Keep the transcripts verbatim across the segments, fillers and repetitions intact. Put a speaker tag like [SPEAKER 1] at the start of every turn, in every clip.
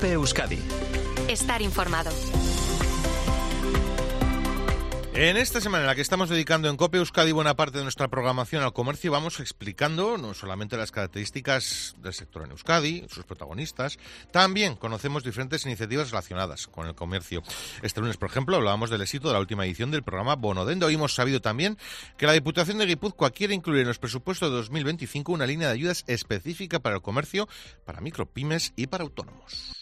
[SPEAKER 1] COPE Euskadi.
[SPEAKER 2] Estar informado.
[SPEAKER 3] En esta semana en la que estamos dedicando en COPE Euskadi buena parte de nuestra programación al comercio, vamos explicando no solamente las características del sector en Euskadi, sus protagonistas, también conocemos diferentes iniciativas relacionadas con el comercio. Este lunes, por ejemplo, hablábamos del éxito de la última edición del programa Bono Denda. Hoy hemos sabido también que la Diputación de Guipúzcoa quiere incluir en los presupuestos de dos mil veinticinco una línea de ayudas específica para el comercio, para micropymes y para autónomos.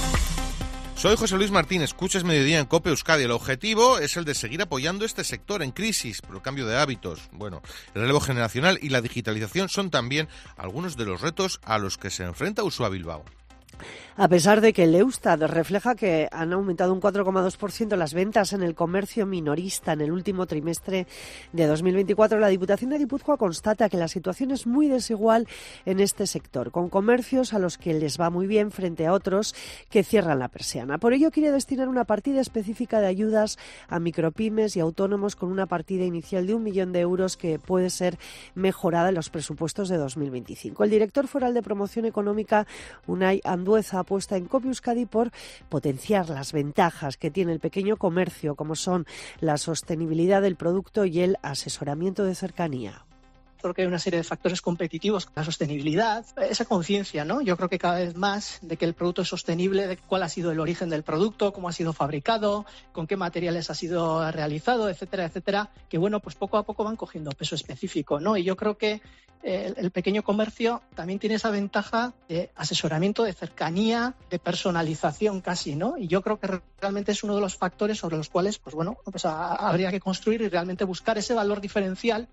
[SPEAKER 3] Soy José Luis Martín, escuchas Mediodía en COPE Euskadi. El objetivo es el de seguir apoyando este sector en crisis por el cambio de hábitos. Bueno, el relevo generacional y la digitalización son también algunos de los retos a los que se enfrenta Uxue Bilbao.
[SPEAKER 4] A pesar de que el Eustat refleja que han aumentado un cuatro coma dos por ciento las ventas en el comercio minorista en el último trimestre de dos mil veinticuatro, la Diputación de Guipúzcoa constata que la situación es muy desigual en este sector, con comercios a los que les va muy bien frente a otros que cierran la persiana. Por ello quiere destinar una partida específica de ayudas a micropymes y autónomos con una partida inicial de un millón de euros que puede ser mejorada en los presupuestos de dos mil veinticinco. El director foral de Promoción Económica, Unai Andueza, apuesta en COPE Euskadi por potenciar las ventajas que tiene el pequeño comercio, como son la sostenibilidad del producto y el asesoramiento de cercanía.
[SPEAKER 5] Creo que hay una serie de factores competitivos, la sostenibilidad, esa conciencia, ¿no? Yo creo que cada vez más de que el producto es sostenible, de cuál ha sido el origen del producto, cómo ha sido fabricado, con qué materiales ha sido realizado, etcétera, etcétera, que bueno, pues poco a poco van cogiendo peso específico, ¿no? Y yo creo que el, el pequeño comercio también tiene esa ventaja de asesoramiento, de cercanía, de personalización casi, ¿no? Y yo creo que realmente es uno de los factores sobre los cuales, pues bueno, pues a, habría que construir y realmente buscar ese valor diferencial.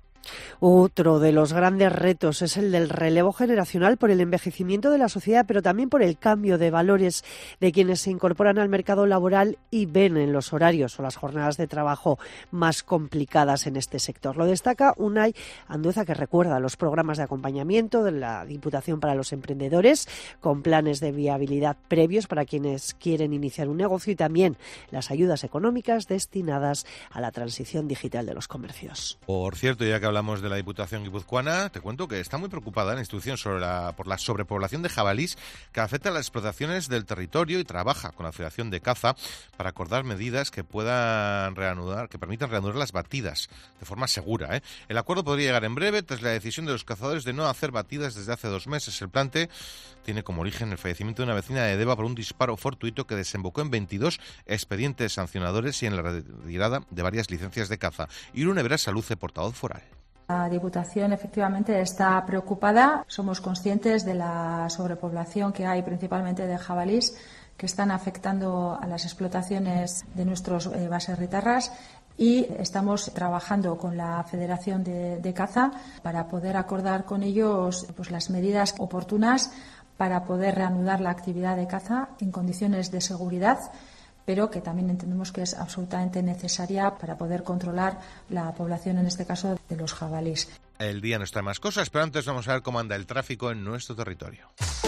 [SPEAKER 4] Otro de los grandes retos es el del relevo generacional por el envejecimiento de la sociedad, pero también por el cambio de valores de quienes se incorporan al mercado laboral y ven en los horarios o las jornadas de trabajo más complicadas en este sector. Lo destaca Unai Andueza, que recuerda los programas de acompañamiento de la Diputación para los emprendedores, con planes de viabilidad previos para quienes quieren iniciar un negocio y también las ayudas económicas destinadas a la transición digital de los comercios.
[SPEAKER 3] Por cierto, ya que hablamos de la Diputación guipuzcoana, te cuento que está muy preocupada la institución sobre la, por la sobrepoblación de jabalís que afecta a las explotaciones del territorio y trabaja con la Federación de Caza para acordar medidas que puedan reanudar, que permitan reanudar las batidas de forma segura, ¿eh? El acuerdo podría llegar en breve tras la decisión de los cazadores de no hacer batidas desde hace dos meses. El plante tiene como origen el fallecimiento de una vecina de Deva por un disparo fortuito que desembocó en veintidós expedientes sancionadores y en la retirada de varias licencias de caza. Irune Berasaluce, portavoz foral.
[SPEAKER 6] La Diputación efectivamente está preocupada. Somos conscientes de la sobrepoblación que hay principalmente de jabalís que están afectando a las explotaciones de nuestros eh, baserritarras y estamos trabajando con la Federación de, de Caza para poder acordar con ellos pues, las medidas oportunas para poder reanudar la actividad de caza en condiciones de seguridad, pero que también entendemos que es absolutamente necesaria para poder controlar la población, en este caso, de los jabalíes.
[SPEAKER 3] El día nos trae más cosas, pero antes vamos a ver cómo anda el tráfico en nuestro territorio.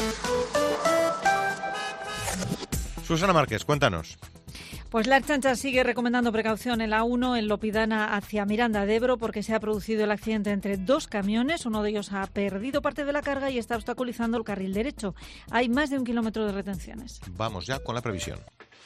[SPEAKER 3] Susana Márquez, cuéntanos.
[SPEAKER 7] Pues la Ertzaintza sigue recomendando precaución en la uno en Lopidana hacia Miranda de Ebro porque se ha producido el accidente entre dos camiones. Uno de ellos ha perdido parte de la carga y está obstaculizando el carril derecho. Hay más de un kilómetro de retenciones.
[SPEAKER 3] Vamos ya con la previsión.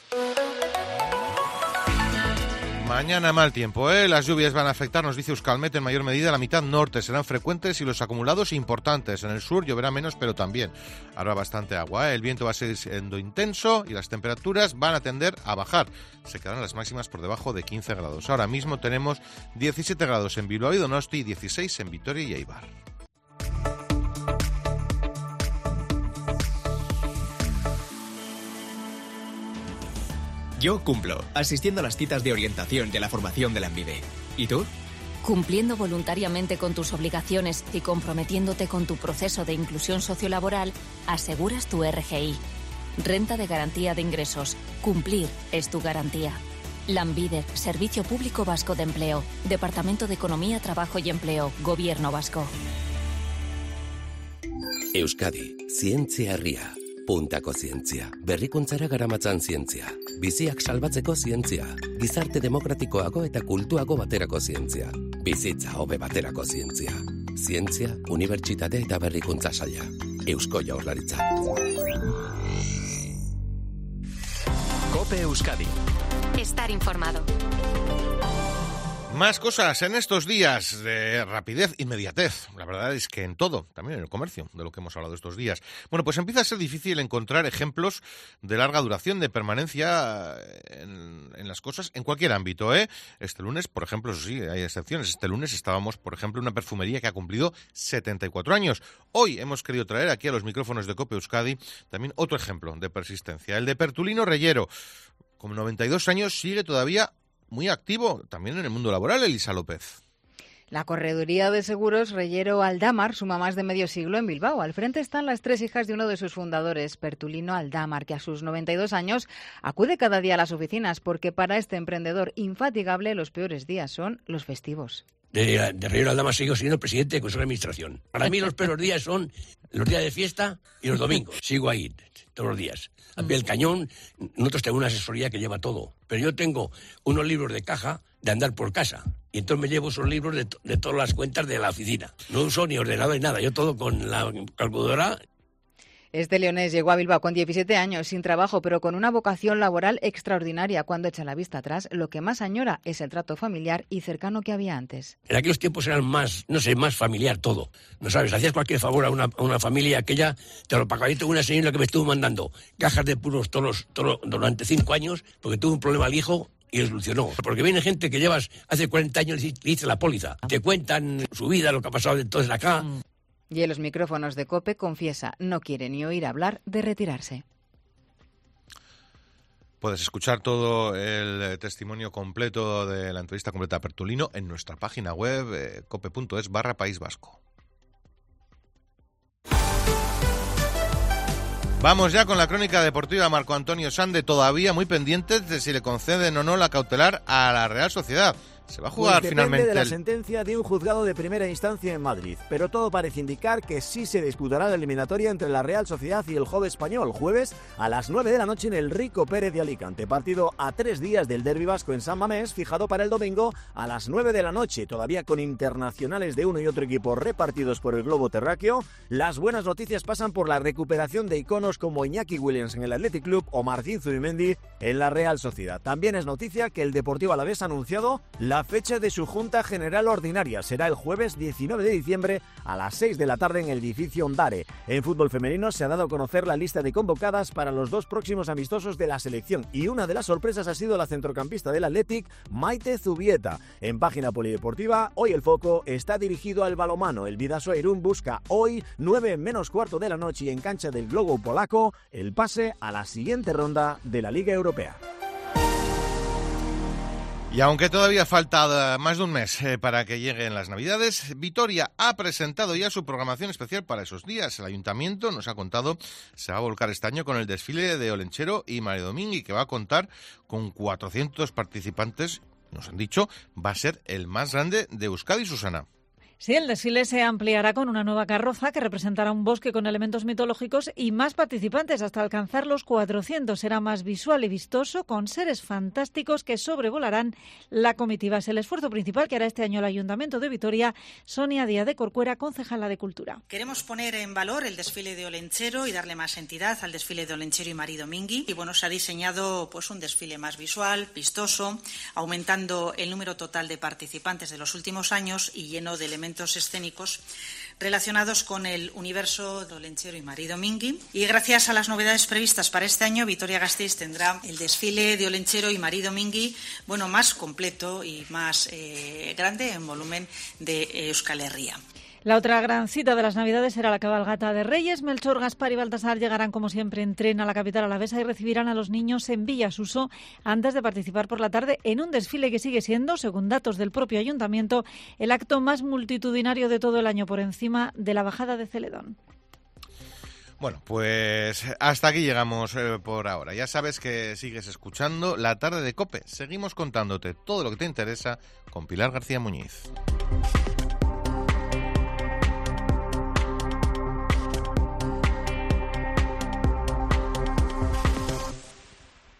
[SPEAKER 3] Mañana mal tiempo, ¿eh? Las lluvias van a afectar, nos dice Euskalmet, en mayor medida la mitad norte. Serán frecuentes y los acumulados importantes. En el sur lloverá menos, pero también habrá bastante agua, ¿eh? El viento va a seguir siendo intenso y las temperaturas van a tender a bajar. Se quedarán las máximas por debajo de quince grados. Ahora mismo tenemos diecisiete grados en Bilbao y Donosti y dieciséis en Vitoria y Eibar.
[SPEAKER 1] Yo cumplo, asistiendo a las citas de orientación y a la formación de la Lanbide. ¿Y tú?
[SPEAKER 2] Cumpliendo voluntariamente con tus obligaciones y comprometiéndote con tu proceso de inclusión sociolaboral, aseguras tu R G I. Renta de Garantía de Ingresos. Cumplir es tu garantía. Lanbide, Servicio Público Vasco de Empleo. Departamento de Economía, Trabajo y Empleo. Gobierno Vasco.
[SPEAKER 8] Euskadi, zientzia herria. Puntako zientzia, berrikuntzara garamatzan zientzia, biziak salbatzeko zientzia, gizarte demokratikoago eta kultuago baterako zientzia, bizitza hobe baterako zientzia, zientzia, unibertsitate eta berrikuntza saila, Eusko Jaurlaritza.
[SPEAKER 9] COPE Euskadi.
[SPEAKER 2] Estar informado.
[SPEAKER 3] Más cosas en estos días de rapidez, inmediatez. La verdad es que en todo, también en el comercio, de lo que hemos hablado estos días. Bueno, pues empieza a ser difícil encontrar ejemplos de larga duración, de permanencia en, en las cosas, en cualquier ámbito, ¿eh? Este lunes, por ejemplo, eso sí, hay excepciones. Este lunes estábamos, por ejemplo, en una perfumería que ha cumplido setenta y cuatro años. Hoy hemos querido traer aquí a los micrófonos de COPE Euskadi también otro ejemplo de persistencia, el de Pertulino Reyero. Con noventa y dos años sigue todavía muy activo también en el mundo laboral, Elisa López.
[SPEAKER 10] La correduría de seguros Reyero Aldamar suma más de medio siglo en Bilbao. Al frente están las tres hijas de uno de sus fundadores, Pertulino Aldamar, que a sus noventa y dos años acude cada día a las oficinas porque para este emprendedor infatigable los peores días son los festivos.
[SPEAKER 11] De, de Reyero Aldamar sigo siendo presidente de Consejo de Administración. Para mí los peores días son los días de fiesta y los domingos. Sigo ahí todos los días. Al pie del cañón, nosotros tenemos una asesoría que lleva todo. Pero yo tengo unos libros de caja de andar por casa. Y entonces me llevo esos libros de, de todas las cuentas de la oficina. No uso ni ordenador ni nada. Yo todo con la calculadora.
[SPEAKER 10] Este leonés llegó a Bilbao con diecisiete años, sin trabajo, pero con una vocación laboral extraordinaria. Cuando echa la vista atrás, lo que más añora es el trato familiar y cercano que había antes.
[SPEAKER 11] En aquellos tiempos eran más, no sé, más familiar todo. No sabes, hacías cualquier favor a una, a una familia, aquella te lo pagaba. Yo tengo una señora que me estuvo mandando cajas de puros toros, toros durante cinco años, porque tuvo un problema al hijo y lo solucionó. Porque viene gente que llevas hace cuarenta años y dice la póliza. Te cuentan su vida, lo que ha pasado entonces acá.
[SPEAKER 10] Y en los micrófonos de COPE confiesa, no quiere ni oír hablar de retirarse.
[SPEAKER 3] Puedes escuchar todo el testimonio completo de la entrevista completa a Pertulino en nuestra página web eh, cope.es barra País Vasco. Vamos ya con la crónica deportiva. Marco Antonio Sande, todavía muy pendientes de si le conceden o no la cautelar a la Real Sociedad. Se va a jugar
[SPEAKER 12] pues
[SPEAKER 3] finalmente
[SPEAKER 12] depende de la
[SPEAKER 3] el...
[SPEAKER 12] sentencia de un juzgado de primera instancia en Madrid, pero todo parece indicar que sí se disputará la eliminatoria entre la Real Sociedad y el Jove Español, jueves a las nueve de la noche en el Rico Pérez de Alicante, partido a tres días del derbi vasco en San Mamés, fijado para el domingo a las nueve de la noche, todavía con internacionales de uno y otro equipo repartidos por el globo terráqueo. Las buenas noticias pasan por la recuperación de iconos como Iñaki Williams en el Athletic Club o Martín Zubimendi en la Real Sociedad. También es noticia que el Deportivo Alavés ha anunciado la La fecha de su Junta General Ordinaria será el jueves diecinueve de diciembre a las seis de la tarde en el edificio Ondare. En fútbol femenino se ha dado a conocer la lista de convocadas para los dos próximos amistosos de la selección y una de las sorpresas ha sido la centrocampista del Athletic, Maite Zubieta. En página polideportiva, hoy el foco está dirigido al balonmano. El Bidasoa Irún busca hoy, nueve menos cuarto de la noche y en cancha del Globo polaco, el pase a la siguiente ronda de la Liga Europea.
[SPEAKER 3] Y aunque todavía falta más de un mes eh, para que lleguen las Navidades, Vitoria ha presentado ya su programación especial para esos días. El Ayuntamiento nos ha contado, se va a volcar este año con el desfile de Olenchero y María Domingui, que va a contar con cuatrocientos participantes. Nos han dicho, va a ser el más grande de Euskadi, Susana.
[SPEAKER 7] Sí, el desfile se ampliará con una nueva carroza que representará un bosque con elementos mitológicos y más participantes hasta alcanzar los cuatrocientos. Será más visual y vistoso, con seres fantásticos que sobrevolarán la comitiva. Es el esfuerzo principal que hará este año el Ayuntamiento de Vitoria. Sonia Díaz de Corcuera, concejala de Cultura.
[SPEAKER 13] Queremos poner en valor el desfile de Olenchero y darle más entidad al desfile de Olenchero y María Domingui. Y bueno, se ha diseñado pues un desfile más visual, vistoso, aumentando el número total de participantes de los últimos años y lleno de elementos escénicos relacionados con el universo de Olenchero y María Domingui. Y gracias a las novedades previstas para este año, Vitoria-Gasteiz tendrá el desfile de Olenchero y María Domingui, bueno, más completo y más eh, grande en volumen de Euskal Herria.
[SPEAKER 7] La otra gran cita de las Navidades será la cabalgata de Reyes. Melchor, Gaspar y Baltasar llegarán, como siempre, en tren a la capital alavesa y recibirán a los niños en Villasuso antes de participar por la tarde en un desfile que sigue siendo, según datos del propio ayuntamiento, el acto más multitudinario de todo el año, por encima de la bajada de Celedón.
[SPEAKER 3] Bueno, pues hasta aquí llegamos eh, por ahora. Ya sabes que sigues escuchando La Tarde de COPE. Seguimos contándote todo lo que te interesa con Pilar García Muñiz.